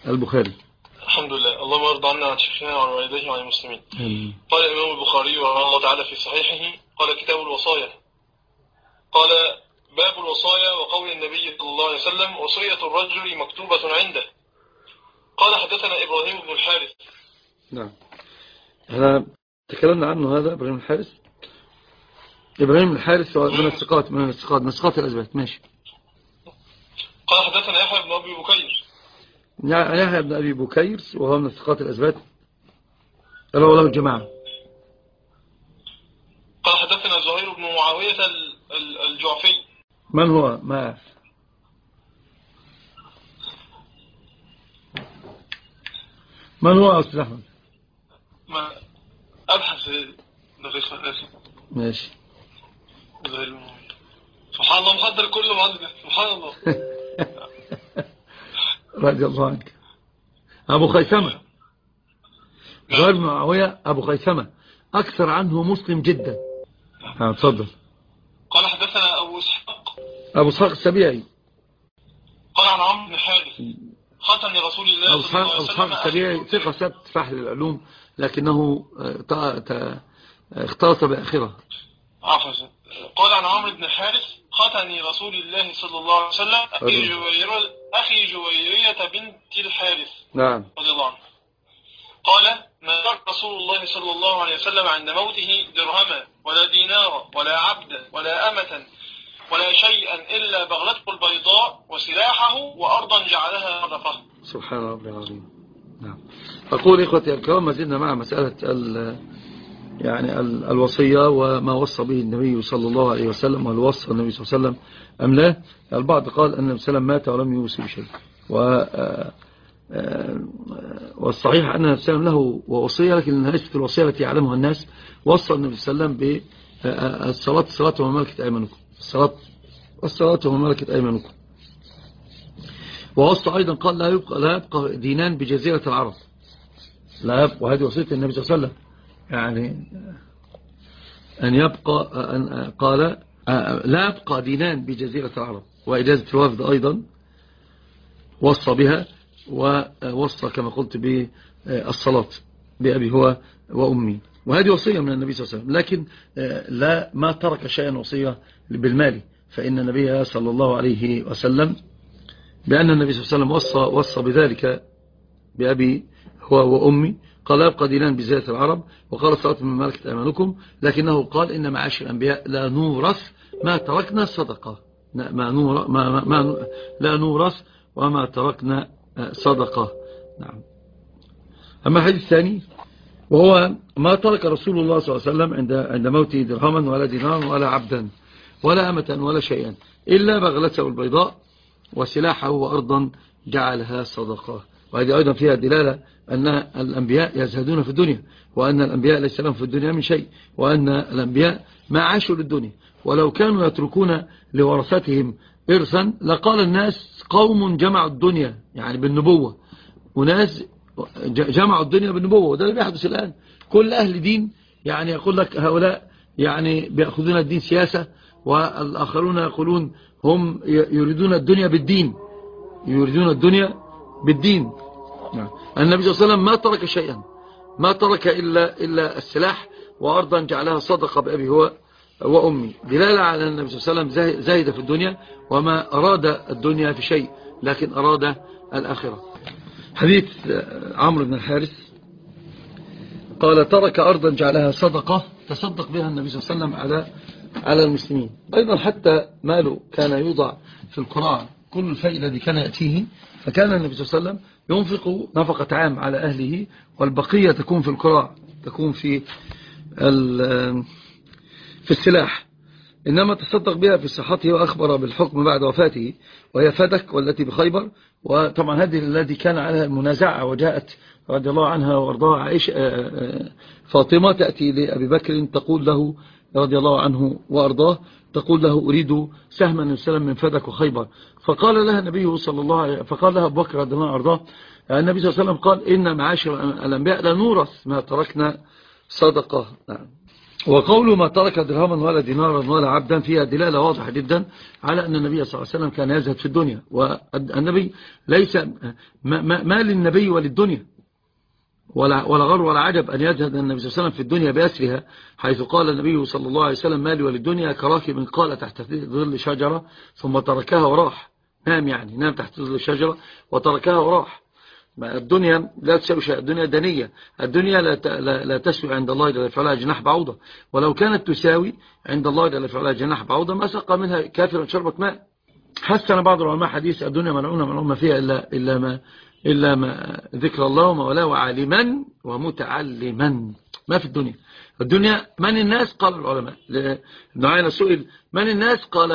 البخاري. الحمد لله. اللهم ارض عنا عن شيخنا وعن والديه وعن المسلمين. قال الإمام البخاري رحمه الله تعالى في صحيحه، قال كتاب الوصايا، قال باب الوصايا وقول النبي صلى الله عليه وسلم: وصية الرجل مكتوبة عنده. قال حدثنا إبراهيم بن الحارث. نعم، احنا تكلمنا عنه هذا إبراهيم الحارث. إبراهيم الحارث من الثقات الأثبات. ماشي. قال حدثنا يحيى بن أبي بكير. يحيى بن أبي بكير وهو من الثقات الأثبات له الجماعة. قال حدثنا زهير بن معاوية الجعفي. من هو؟ ما من هو أستاذ أحمد؟ ما أبحث دقيقة. ماشي. زهير بن معاوية. سبحان الله، محضر كله معلق. سبحان الله. رضي الله عنك. أبو خيثمة. زهير بن معاوية أبو خيثمة أكثر عنه مسلم جدا. تفضل. قال حدثنا أبو إسحاق السبيعي. قال عن عمرو بن حارث ختم رسول الله صلى الله عليه وسلم. أبو إسحاق السبيعي ثقة ثبت في أهل العلوم، لكنه اختلط بآخرة. قال عن عمرو بن حارث ختني رسول الله صلى الله عليه وسلم أخي جويرية بنت الحارث. نعم. رضي الله عنه. قال: ما ترك رسول الله صلى الله عليه وسلم عند موته درهما ولا دينارا ولا عبدا ولا أمة ولا شيئا إلا بغلته البيضاء وسلاحه وأرضا جعلها صدقة. سبحان ربي العظيم. نعم. أقول إخوتي الكرام، ما زلنا مع مسألة الوصية وما وصى به النبي صلى الله عليه وسلم، وهل وصى النبي صلى الله عليه وسلم أم لا. البعض قال أن النبي صلى الله عليه وسلم مات ولم يوصي بشيء، والصحيح أن النبي صلى الله عليه وسلم له وصية، لكن ليست الوصية التي يعلمها الناس. وصى النبي صلى الله عليه وسلم بالصلاة وما ملكت أيمانكم، الصلاة وما ملكت أيمانكم. ووصى أيضا قال: لا يبقى دينان بجزيرة العرب. لا يبقى، وهذه وصية النبي صلى الله عليه وسلم، يعني أن يبقى قال لا يبقى دينان بجزيرة العرب. وإجازة الوفد أيضا وصى بها، ووصى كما قلت بالصلاة بأبي هو وأمي، وهذه وصية من النبي صلى الله عليه وسلم. لكن لا، ما ترك شيئا وصية بالمال، فإن النبي صلى الله عليه وسلم بأن النبي صلى الله عليه وسلم وصى بذلك بأبي هو وأمي. قال: يبقى دينان بجزيرة العرب، وقال: صلاة من ملكة أيمانكم. لكنه قال: إن معاشر الأنبياء لا نورث ما تركنا صدقة، لا نورث وما تركنا صدقة. نعم. أما الحديث الثاني، وهو ما ترك رسول الله صلى الله عليه وسلم عند موته درهما ولا دينارا ولا عبدا ولا أمة ولا شيئا إلا بغلته البيضاء وسلاحه وأرضا جعلها صدقة. وهذه أيضا فيها دلالة أن الأنبياء يزهدون في الدنيا، وأن الأنبياء ليس لهم في الدنيا من شيء، وأن الأنبياء ما عاشوا للدنيا. ولو كانوا يتركون لورثتهم إرثا لقال الناس: قوم جمعوا الدنيا يعني بالنبوة، وناس جمعوا الدنيا بالنبوة. وده اللي بيحدث الآن. كل أهل دين يعني يقول لك هؤلاء يعني بيأخذون الدين سياسة، والآخرون يقولون هم يريدون الدنيا بالدين، يريدون الدنيا بالدين. النبي صلى الله عليه وسلم ما ترك شيئا، ما ترك إلا السلاح وأرضا جعلها صدقة بأبي هو وأمي، دلالة على أن النبي صلى الله عليه وسلم زاهد في الدنيا، وما أراد الدنيا في شيء، لكن أراد الآخرة. حديث عمرو بن الحارث قال: ترك أرضا جعلها صدقة تصدق بها النبي صلى الله عليه وسلم على المسلمين. أيضا حتى ماله كان يوضع في القراع، كل الفيء الذي كان يأتيه، فكان النبي صلى الله عليه وسلم ينفق نفقة عام على أهله، والبقية تكون في القراع، تكون في السلاح. إنما تصدق بها في صحته، وأخبر بالحكم بعد وفاته، وهي فدك والتي بخيبر. وطبعا هذه التي كان عليها المنازعة، وجاءت رضي الله عنها وارضاها عائشة فاطمة تأتي لأبي بكر تقول له رضي الله عنه وارضاه، تقول له: أريد سهما يسلم من فدك وخيبر. فقال لها النبي صلى الله عليه وسلم، فقال لها أبو بكر رضي الله عنه وارضاه، النبي صلى الله عليه وسلم قال: إن معاشر الأنبياء لا نورث ما تركنا صدقة. نعم. وقوله ما ترك درهما ولا دينارا ولا عبدا فيها دلالة واضحة جدا على أن النبي صلى الله عليه وسلم كان يزهد في الدنيا. والنبي ليس ما للنبي وللدنيا ولا غر ولا عجب أن يزهد النبي صلى الله عليه وسلم في الدنيا بأسرها، حيث قال النبي صلى الله عليه وسلم مالي وللدنيا كراكب قال تحت ظل شجرة ثم تركها وراح. نام تحت ظل الشجرة وتركها وراح. الدنيا لا تسوي شيء، الدنيا دنية، الدنيا لا تسوي عند الله إلا فعلها جناح بعوضة، ولو كانت تساوي عند الله إلا فعلها جناح بعوضة ما سقى منها كافر شربة ماء. حسن بعض العلماء حديث الدنيا ملعونة فيها إلا ما ذكر الله ومولاه وعالما ومتعلما. ما في الدنيا من الناس؟ قال العلماء. ابن عيينة سئل من الناس؟ قال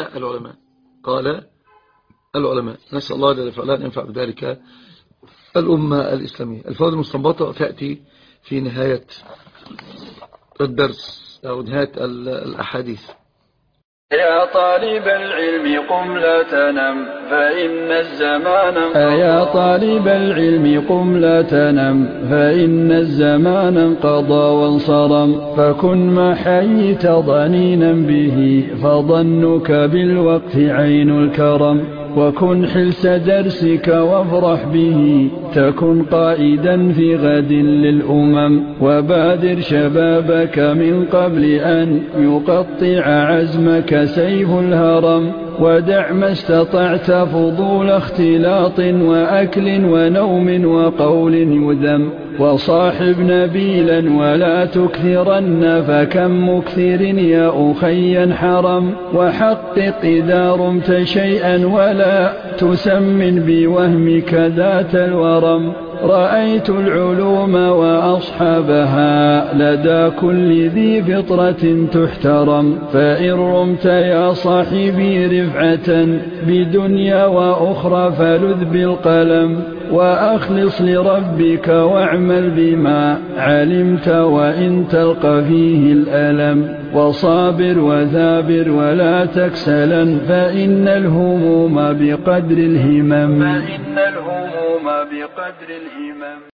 العلماء. نسأل الله جل وعلا أن ينفع بذلك الأمة الإسلامية. الفوائد المستنبطة تأتي في نهاية الدرس أو نهاية الأحاديث. يا طالب العلم قم لا تنم فإن الزمان انقضى وانصرم فكن ما حييت ضنينا به فظنك بالوقت عين الكرم وكن حلس درسك وافرح به تكن قائدا في غد للأمم وبادر شبابك من قبل أن يقطع عزمك سيف الهرم ودع ما استطعت فضول اختلاط وأكل ونوم وقول يذم وصاحب نبيلا ولا تكثرن فكم مكثر يا أخي حرم وحقق إذا رمت شيئا ولا تسمن بوهمك ذات الورم رأيت العلوم وأصحابها لدى كل ذي فطرة تحترم فإن رمت يا صاحبي رفعة بدنيا وأخرى فلذ بالقلم وأخلص لربك واعمل بما علمت وإن تلقى فيه الألم وصابر وثابر ولا تكسلا فإن الهموم بقدر الهمم